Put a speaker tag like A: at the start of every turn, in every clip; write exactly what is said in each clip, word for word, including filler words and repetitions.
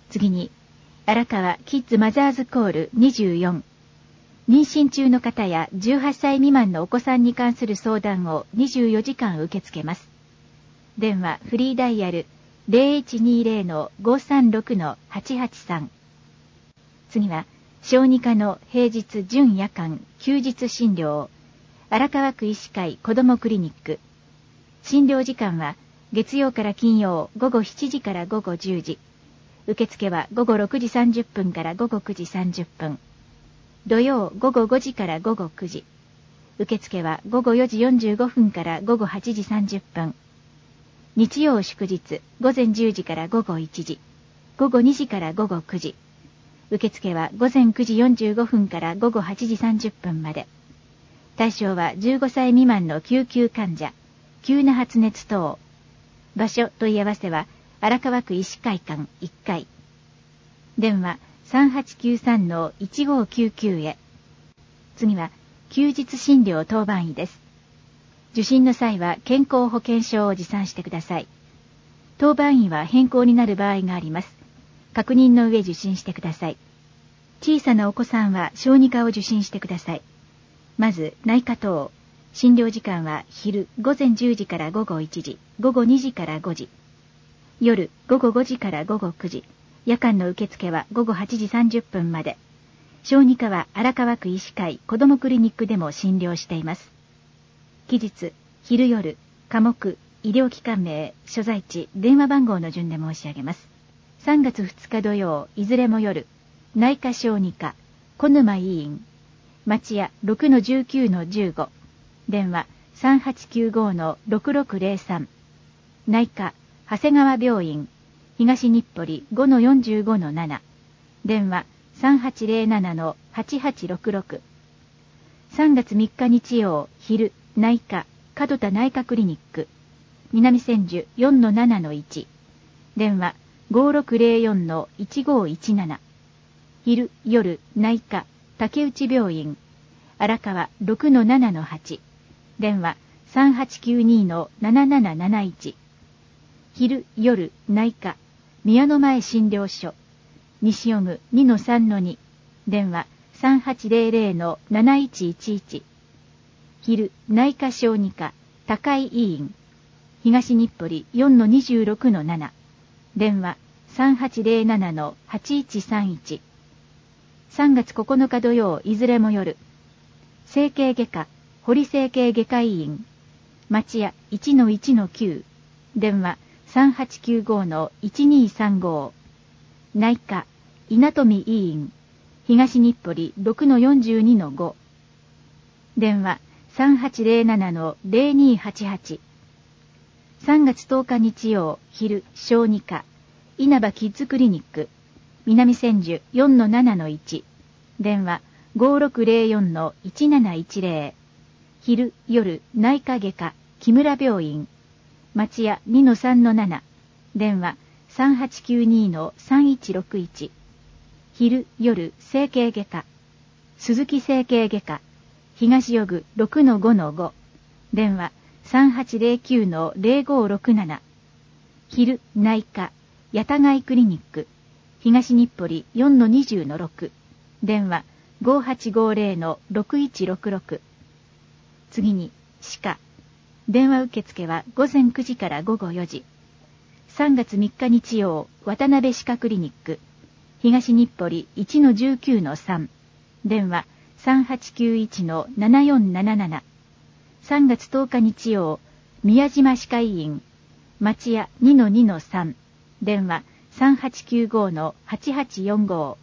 A: 次に、荒川キッズマザーズコールにじゅうよん。妊娠中の方やじゅうはっさい未満のお子さんに関する相談をにじゅうよじかん受け付けます。電話フリーダイヤル ゼロいちにゼロのごさんろくのはちはちさん。次は、小児科の平日準夜間休日診療、荒川区医師会子どもクリニック。診療時間は月曜から金曜午後しちじから午後じゅうじ。受付は午後ろくじさんじゅっぷんから午後くじさんじゅっぷん。土曜午後ごじから午後くじ。受付は午後よじよんじゅうごふんから午後はちじさんじゅっぷん。日曜祝日午前じゅうじから午後いちじ。午後にじから午後くじ。受付は午前くじよんじゅうごふんから午後はちじさんじゅっぷんまで。対象はじゅうごさい未満の救急患者、急な発熱等。場所問い合わせは荒川区医師会館いっかい。電話さんはちきゅうさんのいちごきゅうきゅうへ。次は休日診療当番医です。受診の際は健康保険証を持参してください。当番医は変更になる場合があります。確認の上受診してください。小さなお子さんは小児科を受診してください。まず内科等。診療時間は昼午前じゅうじから午後いちじ、午後にじからごじ。夜午後ごじから午後くじ。夜間の受付は午後はちじさんじゅっぷんまで。小児科は荒川区医師会子どもクリニックでも診療しています。期日、昼夜、科目、医療機関名、所在地、電話番号の順で申し上げます。さんがつふつか土曜、いずれも夜、内科小児科、小沼医院、町屋 ろくのじゅうきゅうのじゅうご、電話さんはちきゅうごのろくろくゼロさん、内科、長谷川病院、東日暮里 ごのよんじゅうごのなな、電話さんはちゼロななのはちはちろくろく。さんがつみっか日曜、昼、内科、門田内科クリニック、南千住 よんのななのいち、電話ごろくゼロよんのいちごいちなな、昼、夜、内科、竹内病院、荒川 ろくのななのはち、電話さんはちきゅうにのなななななないち、昼、夜、内科、宮の前診療所、西尾具 にのさんのに、電話さんはちゼロゼロのなないちいちいち、昼、内科小児科、高井医院、東日暮里 よんのにじゅうろくのなな、電話さんはちゼロななのはちいちさんいち。さんがつここのか土曜、いずれも夜、整形外科、堀整形外科医院、町屋 いちのいちのきゅう、電話さんはちきゅうごのいちにさんご、内科、稲富医院、東日暮里 ろくのよんじゅうにのご、電話さんはちゼロななのゼロにはちはち。さんがつとおか日曜、昼、小児科、稲葉キッズクリニック、南千住 よんのななのいち、電話ごろくゼロよんのいちなないちゼロ、昼、夜、内科外科、木村病院、町屋 にのさんのなな、電話さんはちきゅうにのさんいちろくいち、昼、夜、整形外科、鈴木整形外科、東尾具 ろくのごのご、電話さんはちゼロきゅうのゼロごろくなな、昼、内科、八田貝クリニック、東日暮里 よんのにじゅうのろく、電話ごはちごゼロのろくいちろくろく。次に、歯科。電話受付は午前くじから午後よじ。さんがつみっか日曜、渡辺歯科クリニック、東日暮里 いちのじゅうきゅうのさん、電話さんはちきゅういちのななよんなななな。さんがつとおか日曜、宮島歯科医院、町屋 にのにのさん、電話さんはちきゅうごのはちはちよんご。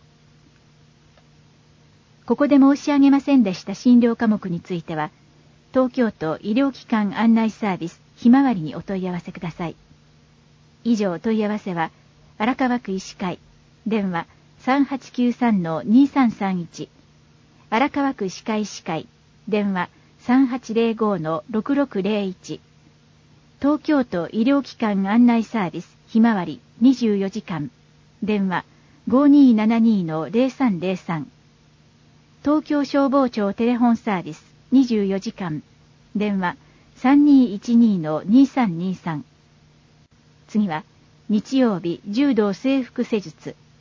A: ここで申し上げませんでした診療科目については、東京都医療機関案内サービスひまわりにお問い合わせください。以上問い合わせは、荒川区医師会、電話さんはちきゅうさんのにさんさんいち、荒川区歯科医師会、電話さんはちゼロごのろくろくゼロいち、東京都医療機関案内サービスひまわりにじゅうよじかん、電話ごにーななにのゼロさんゼロさん、東京消防庁テレホンサービスにじゅうよじかん、電話さんにーいちにのにさんにさん。次は日曜日柔道整復施術、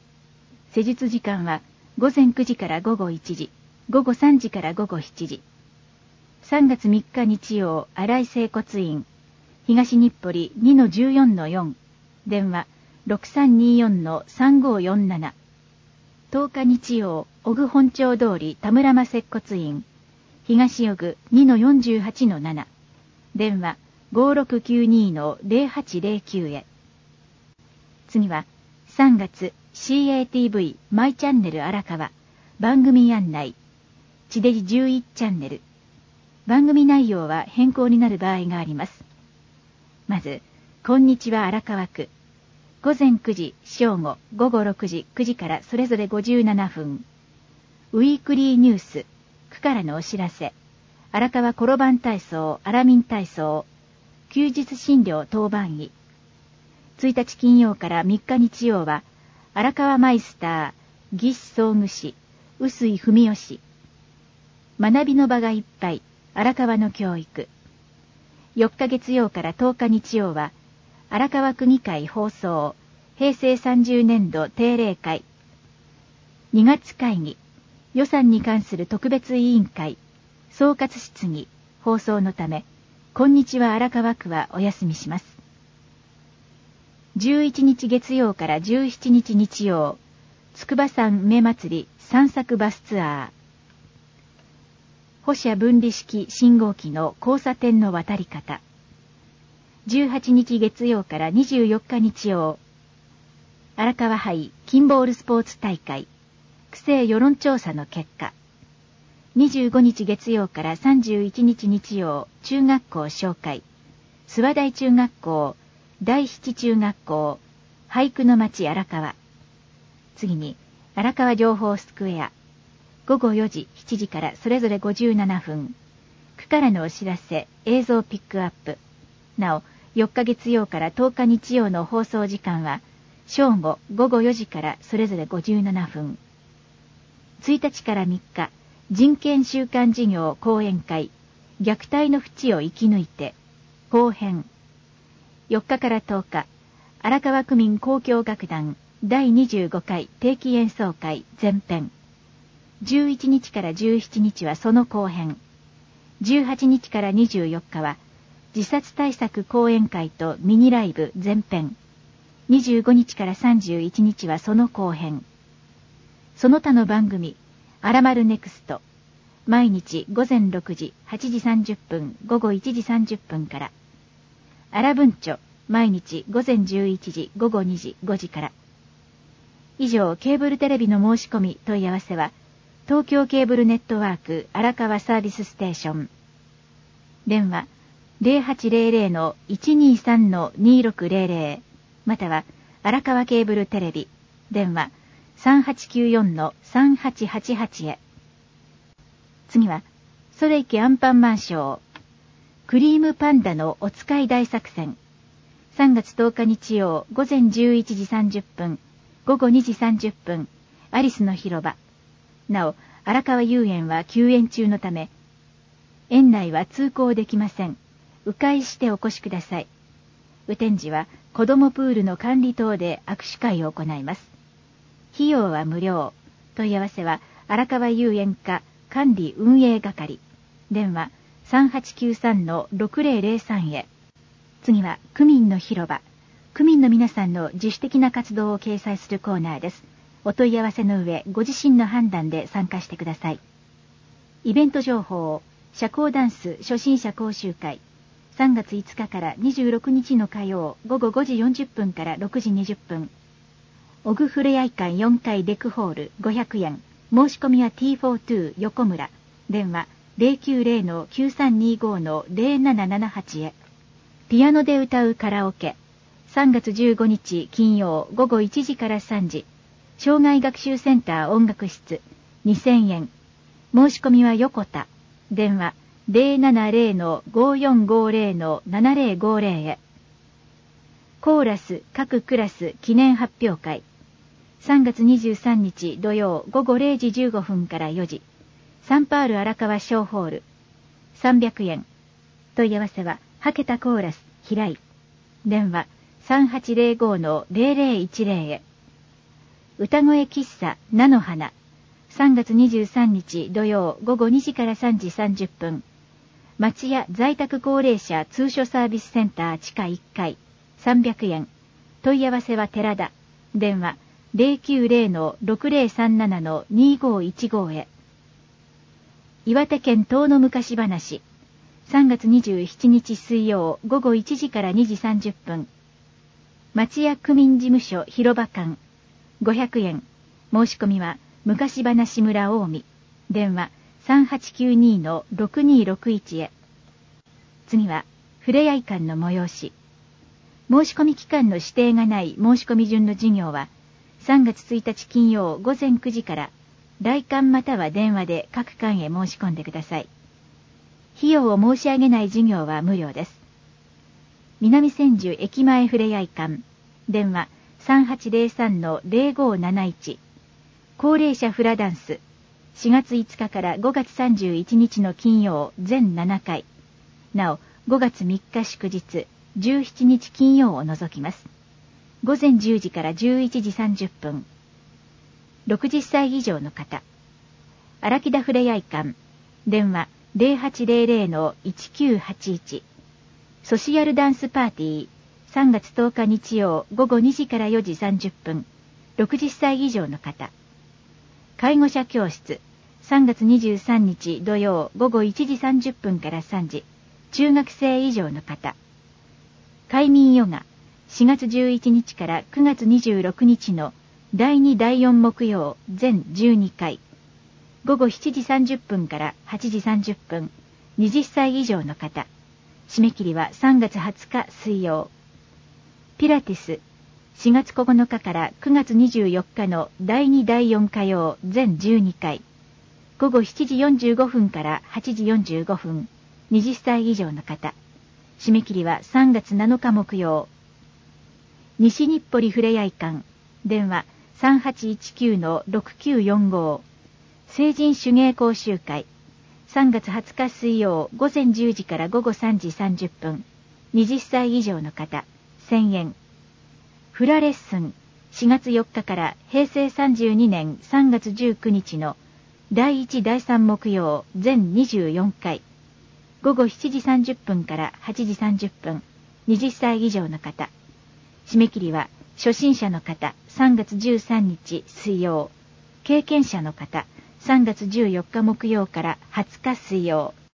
A: 施術時間は午前くじから午後いちじ、午後さんじから午後しちじ。さんがつみっか日曜、新井整骨院、東日暮里 にのじゅうよんのよん、電話 ろくさんによんのさんごよんなな。とおか日曜、小具本町通り田村間接骨院、東小具 にのよんじゅうはちのなな、電話 ごろくきゅうにのぜろはちぜろきゅう へ。次はさんがつ シーエーティーブイ マイチャンネル荒川番組案内、地デジじゅういちチャンネル。番組内容は変更になる場合があります。まず、こんにちは荒川区。午前くじ、正午、午後ろくじ、くじからそれぞれごじゅうななふん。ウィークリーニュース、区からのお知らせ。荒川転ばん体操、アラミン体操。休日診療当番医。ついたち金曜からみっか日曜は、荒川マイスター、義士総具士、臼井文義。学びの場がいっぱい、荒川の教育。よっか月曜からとおか日曜は、荒川区議会放送、平成さんじゅうねんど定例会。にがつ会議、予算に関する特別委員会、総括質疑、放送のため、こんにちは荒川区はお休みします。じゅういちにち月曜からじゅうしちにち日曜、筑波山梅祭り散策バスツアー。歩車分離式信号機の交差点の渡り方。じゅうはちにち月曜からにじゅうよっか日曜、荒川杯金ボールスポーツ大会、区政世論調査の結果。にじゅうごにち月曜からさんじゅういちにち日曜、中学校紹介。諏訪台中学校、第七中学校、俳句の町荒川。次に、荒川情報スクエア。ごごよじ、しちじからそれぞれごじゅうななふん。区からのお知らせ、映像ピックアップ。なお、よっか月曜からとおか日曜の放送時間は、正午、ごごよじからそれぞれごじゅうななふん。ついたちからみっか、人権週間事業講演会、虐待の淵を生き抜いて、後編。よっかからとおか、荒川区民交響楽団だいにじゅうごかい定期演奏会前編。じゅういちにちからじゅうしちにちはその後編。じゅうはちにちからにじゅうよっかは、自殺対策講演会とミニライブ前編。にじゅうごにちからさんじゅういちにちはその後編。その他の番組、あらまるネクスト。毎日午前ろくじ、はちじさんじゅっぷん、午後いちじさんじゅっぷんから。あら文書、毎日午前じゅういちじ、午後にじ、ごじから。以上、ケーブルテレビの申し込み問い合わせは、東京ケーブルネットワーク荒川サービスステーション。電話 ゼロはちゼロゼロのいちにさんのにろくゼロゼロ または荒川ケーブルテレビ電話 さんはちきゅうよんのさんはちはちはち へ。次はソレイケアンパンマンショークリームパンダのお使い大作戦。さんがつとおか日曜午前じゅういちじさんじゅっぷん、午後にじさんじゅっぷん、アリスの広場。なお、荒川遊園は休園中のため、園内は通行できません。迂回してお越しください。雨天時は子どもプールの管理等で握手会を行います。費用は無料。問い合わせは荒川遊園課管理運営係。電話さんはちきゅうさんのろくゼロゼロさんへ。次は区民の広場。区民の皆さんの自主的な活動を掲載するコーナーです。お問い合わせの上、ご自身の判断で参加してください。イベント情報、社交ダンス初心者講習会。さんがついつかからにじゅうろくにちの火曜、午後ごじよんじゅっぷんからろくじにじゅっぷん。オグふれあい館よんかいデクホールごひゃくえん。申し込みは ティーフォーツー 横村。電話ゼロきゅうゼロのきゅうさんにごのゼロななななはちへ。ピアノで歌うカラオケ。さんがつじゅうごにち金曜午後いちじからさんじ。障害学習センター音楽室にせんえん。申し込みは横田。電話ゼロななゼロのごよんごゼロのななゼロごゼロへ。コーラス各クラス記念発表会。さんがつにじゅうさんにち土曜午後れいじじゅうごふんからよじ。サンパール荒川小ホール。さんびゃくえん。問い合わせは、はけたコーラス平井。電話さんはちゼロごのゼロゼロいちゼロへ。 歌声喫茶菜の花、さんがつにじゅうさんにち土曜午後にじからさんじさんじゅっぷん。町屋在宅高齢者通所サービスセンター地下いっかい、さんびゃくえん。問い合わせは寺田。電話 ゼロきゅうゼロ ろくゼロさんなな にごいちご へ。岩手県遠野昔話。さんがつにじゅうしちにち水曜午後いちじからにじさんじゅっぷん。町屋区民事務所広場館。ごひゃくえん。申し込みは昔話村近江。電話 さんはちきゅうに ろくにろくいち へ。次は、ふれあい館の催し。申し込み期間の指定がない申し込み順の事業は、さんがつついたち金曜午前くじから、来館または電話で各館へ申し込んでください。費用を申し上げない事業は無料です。南千住駅前ふれあい館。電話 さんはちゼロさん ゼロごなないち。高齢者フラダンス。しがついつかからごがつさんじゅういちにちの金曜全ななかい。なお、ごがつみっか祝日、じゅうしちにち金曜を除きます。ごぜんじゅうじからじゅういちじさんじゅっぷん。ろくじゅっさい以上の方。荒木田ふれあい館。電話 ゼロはちゼロゼロ いちきゅうはちいち。ソシアルダンスパーティー。さんがつとおか日曜午後にじからよじさんじゅっぷん。ろくじゅっさい以上の方。介護者教室。さんがつにじゅうさんにち土曜午後いちじさんじゅっぷんからさんじ。中学生以上の方。快眠ヨガ。しがつじゅういちにちからくがつにじゅうろくにちのだいにだいよん木曜全じゅうにかい。午後しちじさんじゅっぷんからはちじさんじゅっぷん。はたち以上の方。締め切りはさんがつはつか水曜。ピラティス。しがつここのかからくがつにじゅうよっかのだいにだいよん火曜全じゅうにかい。午後しちじよんじゅうごふんからはちじよんじゅうごふん。はたち以上の方。締め切りはさんがつなのか木曜。西日暮里ふれあい館。電話 さんはちいちきゅう ろくきゅうよんご。成人手芸講習会。さんがつはつか水曜午前じゅうじからごごさんじさんじゅっぷん。はたち以上の方。せんえん。フラレッスン。しがつよっかからへいせいさんじゅうにねんさんがつじゅうくにちのだいいちだいさん木曜全にじゅうよんかい。午後しちじさんじゅっぷんからはちじさんじゅっぷん。はたち以上の方。締め切りは初心者の方さんがつじゅうさんにち水曜。経験者の方さんがつじゅうよっか木曜からはつか水曜。